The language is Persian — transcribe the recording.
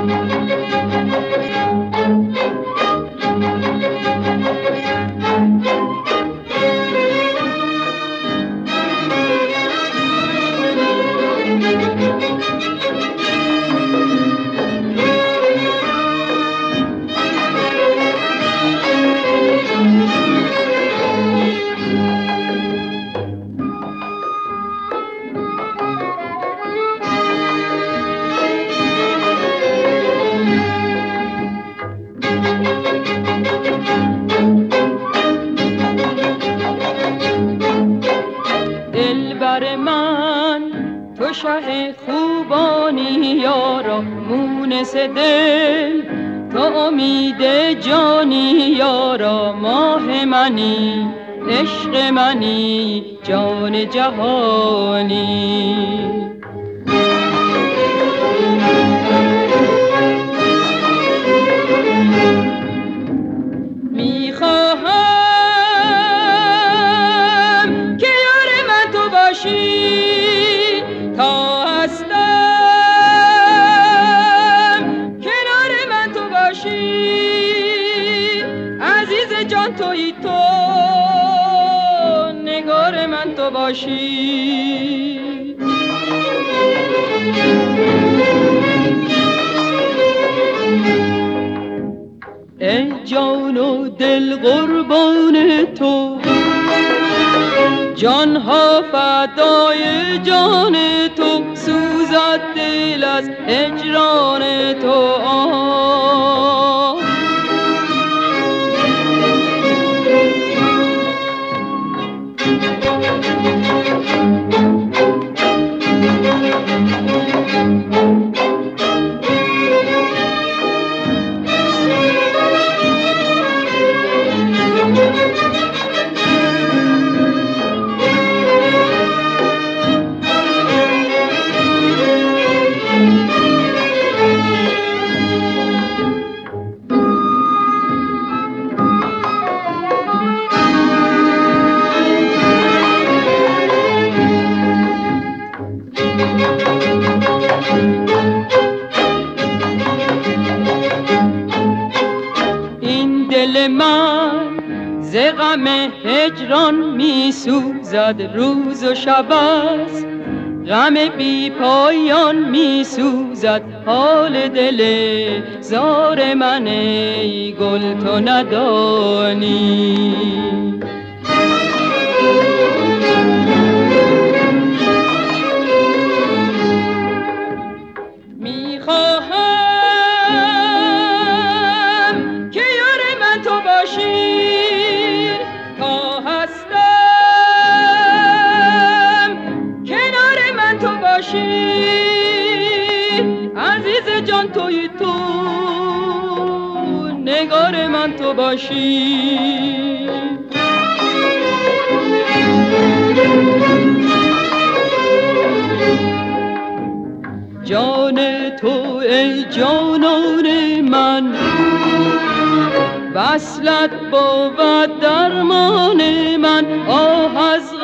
دلبر من تو شه خوبانی یارا، مونس دل تو امید جانی یارا، ماه منی عشق منی جان جهانی. میخواهم که یار من تو باشی تا هستم، کنار من تو باشی عزیز جان، تویی تو نگار من تو باشی. ای جان و دل قربان تو، جان ها فدای جان تو، سوزد دل از هجران تو. این دل من ز غم هجران می سوزد، روز و شب است غم بی پایان می سوزد. حال دل زار من ای گل تو ندانی. میخواهم که یار من تو باشی تا هستم، کنار من تو باشی عزیز جان، تویی تو نگار من تو باشی. جان تو ای جانان من، وصلت بود درمان من. آه از